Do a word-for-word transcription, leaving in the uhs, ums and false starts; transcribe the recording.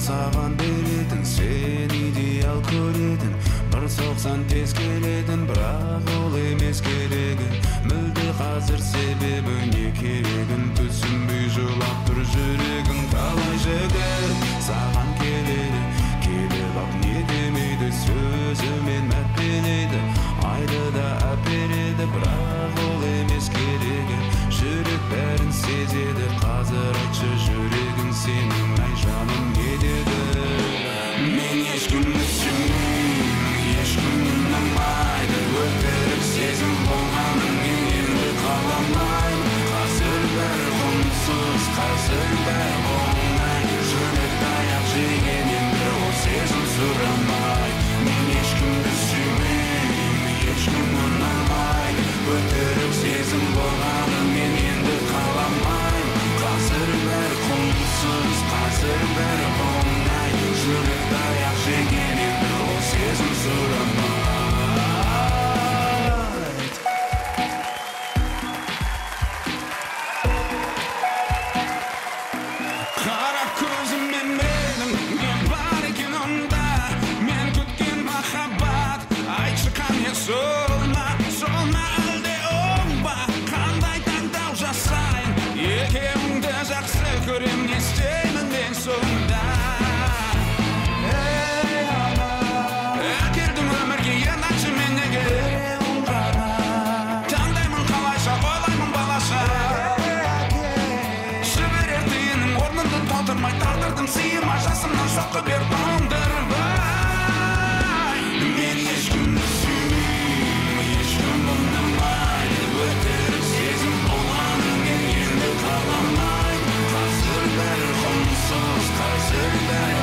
саған беретін, сен идеал көретін, бір соқсан тез келетін, бірақ ол емес керегін. Мүлде қазір себебі не керегін, түсінбей жылап тұр жүрегің. Талай жігіт саған келеді, келіп ақ не демейді, сөзімен мәпелейді, айды да әпереді, бірақ ол емес керегі. Жүрек бәрін сезеді, қазір айтшы жүрегің сенің, ай жаным не деді. Мен ешкімді сүймеймін, ешкім ұнамайды, өтірік сезім болғанын мен енді қаламаймын. Қазір бәрі құнсыз, қазір бәрі оңай, жүрек таяқ жеген енді ол сезім сұрамай. Мен ешкімді сүймеймін, ешкім ұнамайды, өтірік сезім болғанын мен енді қаламаймын. Қазір бәрі құнсыз, қазір бәрі оңай, жүрек таяқ жеген енді ол сезім сұрамай. Қара көзіммен менің не бар екен онда, мен күткен махаббат, айтшы қане сол ма, сол ма әлде оң ба, қандай таңдау жасайын, екеуіңді жақсы көрем, не істеймін мен сонда. Ей ана, әкелдің өмірге ең айтшы мен неге, таңдаймын қалайша, ойлаймын балаша, жіберер тиынның орнымды толтырмай, тағдырдың сыйыма жасымнан соққы беріп оңдырбай. Мен ешкімді сүймеймін, ешкім ұнамайды, өтірік сезім болғанын мен енді қаламаймын. Қазір бәрі құнсыз, қазір бәрі